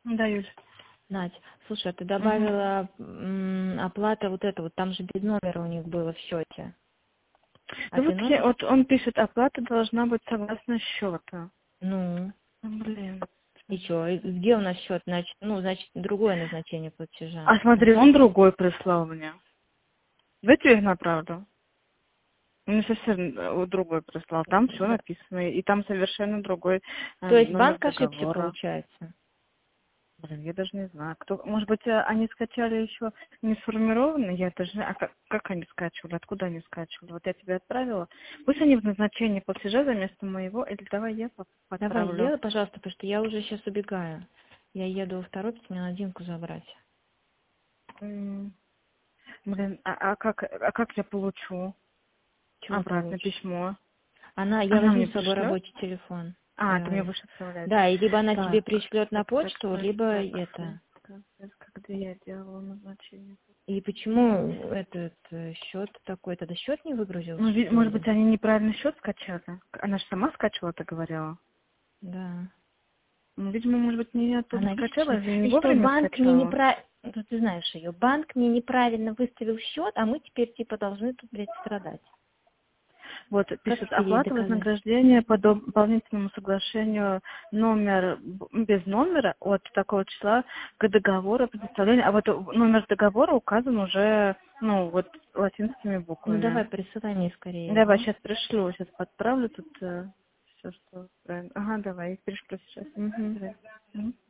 Да, Юль. Надь, слушай, а ты добавила оплата вот это вот, там же без номера у них было в счете. А Ну ты номер? вот он пишет, оплата должна быть согласно счета. Ну, Блин. и что? Где у нас счет? Значит, другое назначение платежа. А смотри, он другой прислал мне. Дайте я их направлю. Он мне совсем другой прислал. Там все Да. написано. И там совершенно другой То есть номер банк ошибся, договора. получается? Блин, я даже не знаю. Может быть, они скачали еще не сформированные? Я даже не знаю. А как они скачивали? Откуда они скачивали? Вот я тебе отправила. Пусть они в назначении платежа за место моего. Или давай я Давай, подправлю. сделай, пожалуйста, потому что я уже сейчас убегаю. Я еду в торопец, мне надо Димку забрать. Блин, а как я получу Чего обратно получишь? письмо? Я Она возьму мне с собой пришлет? рабочий телефон. Ты мне будешь отправлять. Да, и либо она тебе Так, пришлет на почту, либо так, это. где я делала назначение? И почему этот счет такой? Тогда счет не выгрузился, Ну, что может ли? быть, они неправильно счет скачали? Она же сама скачивала, ты говорила. Да. Ну, видимо, может быть, не оттуда Она, видишь, скачала, или не и что вовремя банк мне скачала. неправильно, ты знаешь ее, банк мне неправильно выставил счет, а мы теперь типа должны тут, блядь, страдать. Вот, Как пишет, теперь ей оплата доказать? вознаграждения по дополнительному соглашению без номера от такого числа к договору предоставления. А вот номер договора указан уже, латинскими Ну давай, буквами. присылай мне скорее Давай, его. сейчас пришлю, сейчас подправлю тут все, что правильно. Ага, давай, пришлю сейчас. Угу. Давай. Мгм.